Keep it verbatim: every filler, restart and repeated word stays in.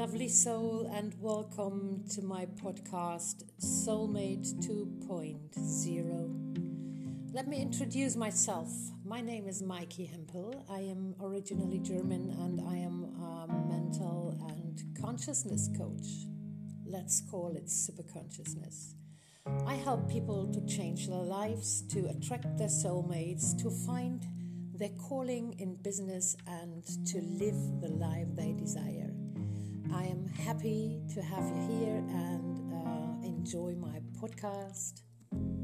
lovely soul, and welcome to my podcast Soulmate two point oh. Let me introduce myself. My name is Maiki Hempel. I am originally German and I am a mental and consciousness coach. Let's call it super consciousness. I help people to change their lives, to attract their soulmates, to find their calling in business and to live the life they desire. I am happy to have you here and uh, enjoy my podcast.